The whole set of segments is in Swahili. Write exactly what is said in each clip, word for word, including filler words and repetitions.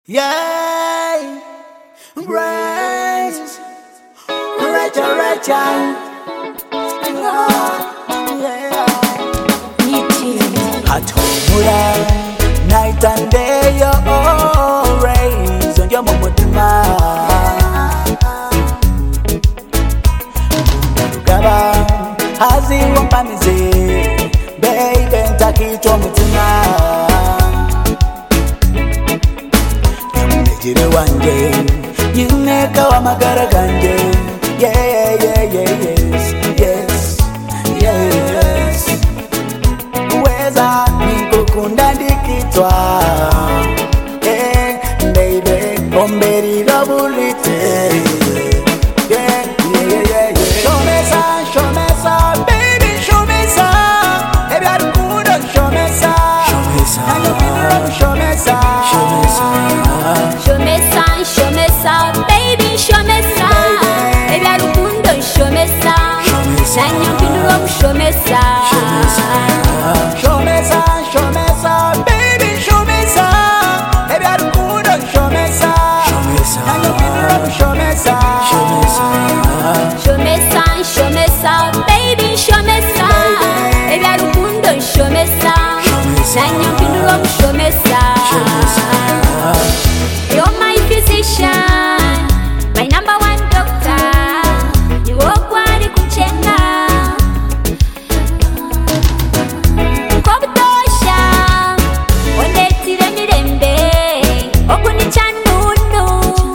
Yeah, rise, Rachel, Rachel. Yeah, Hatumura, night and day, you're always on your mumutima. Gaba, hazi wampamize, baby, ntakitwa mutima. Jire wanje, yineka wa magara ganje. Yeah, yeah, yeah, yeah, yes, yes, yes. Weza nikukunda ndikitwa. Eh, baby, omberi robulite. Yeah, yeah, yeah, yeah, yeah. Show me some, show me some, baby, show me some. Baby, I'm good on show me some. Show me some. And you feel love, show me some. Show me some. Show me some, show me some, baby, show me some. Baby, I don't want show me some. Then you can love, show me some. Show me some, show me some, baby, show me some. Baby, I don't want show me some. Then you can love, show me some. Show me some, show me some, baby, show me some. Baby, I don't want show me some. Then you can love, show me some. You're my physician, my number one doctor. You walk wali kuchenga Kobutosha, ondetire mirembe Okunichanunu,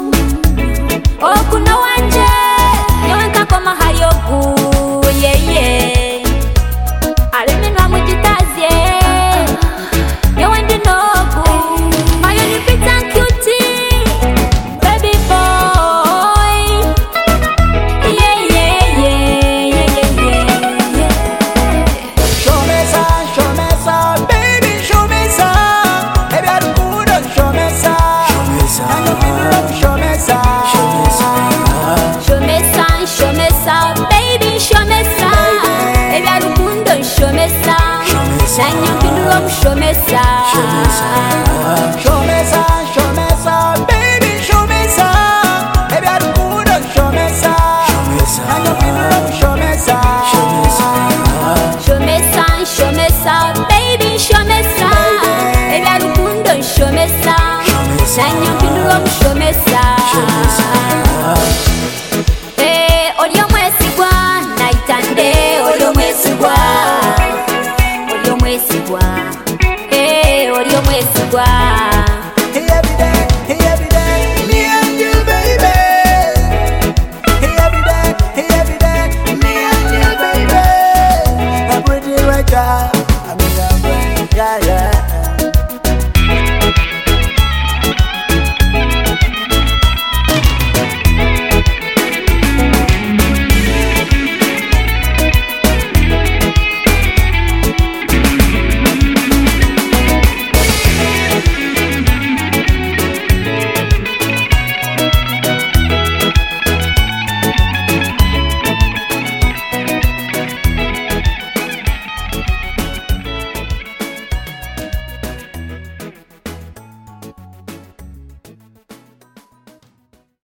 okuno wanje Nyewenka koma hayogu, yeah, yeah. Alemenwa mujitazye Nyewendi nogu Mayo nipita nkyuti Baby boy. Yeah, yeah, yeah, yeah, yeah, yeah. Show me some, show me some, baby, show me some. Baby, I don't want show me some. And you feel love, show me some. Show me some, show me some, baby, show me some. Baby, I don't want show me some. Then you can love, show me some. Show me some, show me some, baby, show me some. Baby, I don't want show me some. And you feel love, show me some. Show me some, show me some, baby, show me some. Baby, I don't want show me some. Then you can love, show me some. Eh, olio mwesigwa, night and day, olio mwesigwa. Olio mwesigwa. Eh, olio mwesigwa. Hey, every day, hey, every day, me and you, baby. Hey, every day, hey, every day, me and you, baby. I'm pretty right now. I'm in a yeah, yeah.